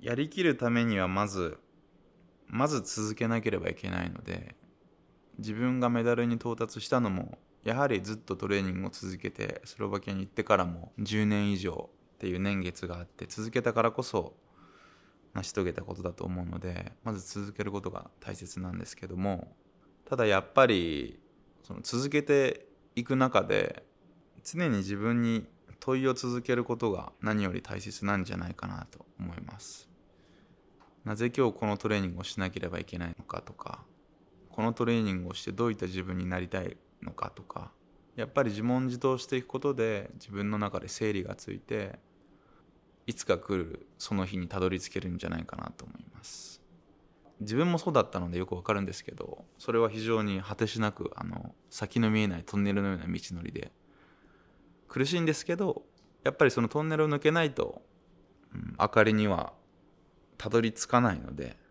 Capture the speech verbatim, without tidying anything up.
やりきるためにはまずまず続けなければいけないので、自分がメダルに到達したのもやはりずっとトレーニングを続けて、スロバキアに行ってからもじゅうねん以上っていう年月があって続けたからこそ成し遂げたことだと思うので、まず続けることが大切なんですけども、ただやっぱりその続けていく中で常に自分に問いを続けることが何より大切なんじゃないかなと思います。なぜ今日このトレーニングをしなければいけないのかとか、このトレーニングをしてどういった自分になりたいのかとか、やっぱり自問自答していくことで自分の中で整理がついて、いつか来るその日にたどり着けるんじゃないかなと思います。自分もそうだったのでよくわかるんですけど、それは非常に果てしなくあの先の見えないトンネルのような道のりで苦しいんですけど、やっぱりそのトンネルを抜けないと、うん、明かりにはたどり着かないので、